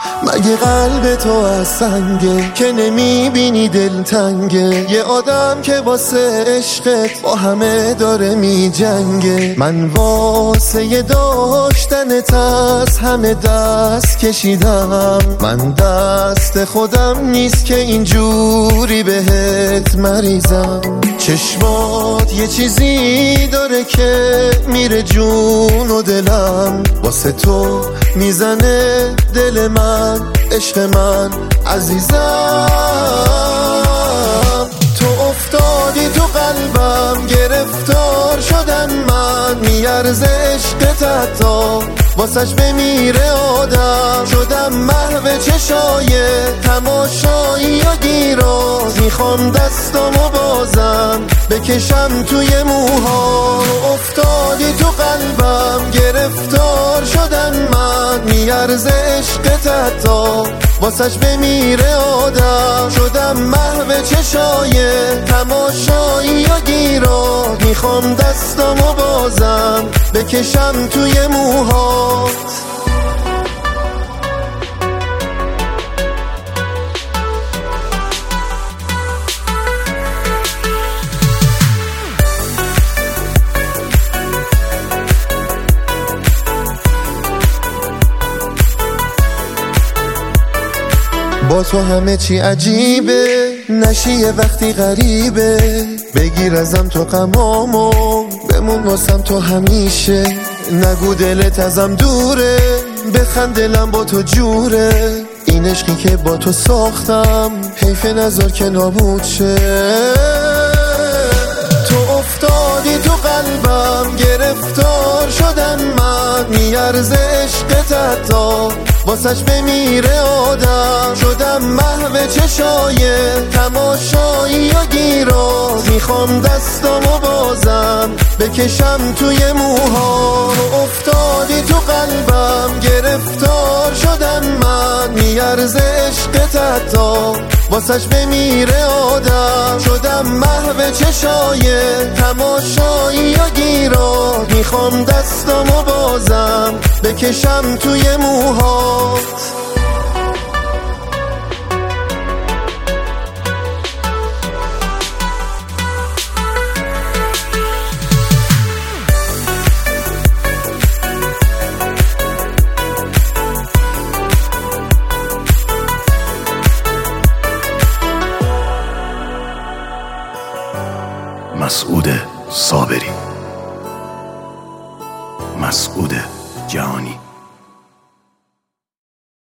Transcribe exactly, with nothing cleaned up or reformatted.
مگه قلب تو از سنگه که نمیبینی دلتنگه؟ یه آدم که واسه عشقت با همه داره میجنگه. من واسه داشتنت از همه دست کشیدم، من دست خودم نیست که اینجوری بهت مریضم. چشمات یه چیزی داره که میره جون و دلم، واسه تو میزنه دل من، عشق من عزیزم. تو افتادی تو قلبم، گرفتار شدم من، میارزه عشقت حتی واسش بمیره آدم. شدم محو چشای تماشایی و گیراز، میخوام دستامو بازم بکشم توی موها. افتادی تو قلبم، گرفتار شدم من، میارزه عشقت حتی واسش بمیره آدم. شدم محو چشای تماشایی و گیراز، میخوام دستامو بازم بکشم توی موهات. با تو همه چی عجیبه، نشی یه وقتی غریبه. بگیر ازم تو غمامو، بمون واسم تو همیشه. نگو دلت ازم دوره، بخند دلم با تو جوره. این عشقی که با تو ساختم، حیف نذار که نابود شه. تو افتادی تو قلبم، گرفتار شدم من، میارزه عشقت حتی واسش بمیره آدم. شدم محو چشای تماشایی و گیراز، میخوام دستامو بازم بکشم توی موها. افتادی تو قلبم، گرفتار شدم من، میارزه عشقت حتی واسش بمیره آدم. شدم محو چشای تماشایی و گیراز، میخوام دستامو بازم بکشم توی موهات. مسعود صابری، مسعود جهانی.